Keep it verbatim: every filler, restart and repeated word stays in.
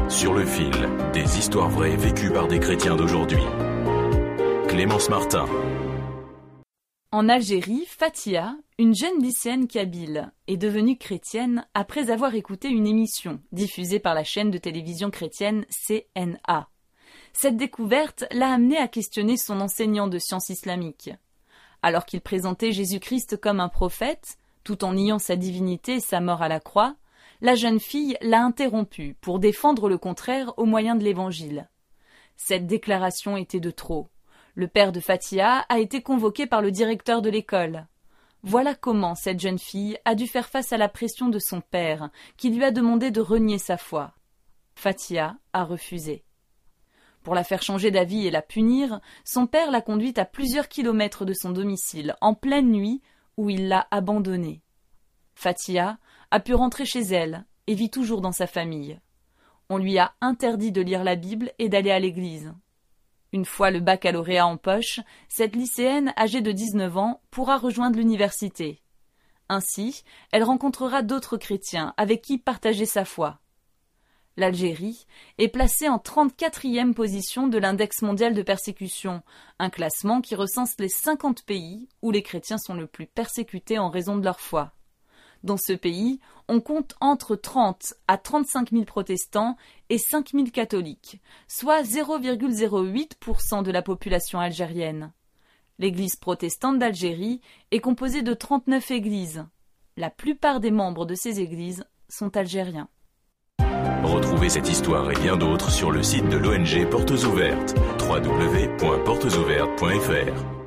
Sur le fil, des histoires vraies vécues par des chrétiens d'aujourd'hui. Clémence Martin. En Algérie, Fatia, une jeune lycéenne kabyle, est devenue chrétienne après avoir écouté une émission diffusée par la chaîne de télévision chrétienne C N A. Cette découverte l'a amenée à questionner son enseignant de sciences islamiques. Alors qu'il présentait Jésus-Christ comme un prophète, tout en niant sa divinité et sa mort à la croix, la jeune fille l'a interrompu pour défendre le contraire au moyen de l'Évangile. Cette déclaration était de trop. Le père de Fatia a été convoqué par le directeur de l'école. Voilà comment cette jeune fille a dû faire face à la pression de son père, qui lui a demandé de renier sa foi. Fatia a refusé. Pour la faire changer d'avis et la punir, son père l'a conduite à plusieurs kilomètres de son domicile, en pleine nuit, où il l'a abandonnée. Fatia a pu rentrer chez elle et vit toujours dans sa famille. On lui a interdit de lire la Bible et d'aller à l'église. Une fois le baccalauréat en poche, cette lycéenne âgée de dix-neuf ans pourra rejoindre l'université. Ainsi, elle rencontrera d'autres chrétiens avec qui partager sa foi. L'Algérie est placée en trente-quatrième position de l'index mondial de persécution, un classement qui recense les cinquante pays où les chrétiens sont le plus persécutés en raison de leur foi. Dans ce pays, on compte entre trente à trente-cinq mille protestants et cinq mille catholiques, soit zéro virgule zéro huit pour cent de la population algérienne. L'Église protestante d'Algérie est composée de trente-neuf églises. La plupart des membres de ces églises sont algériens. Retrouvez cette histoire et bien d'autres sur le site de l'O N G Portes Ouvertes, w w w point portes ouvertes point f r.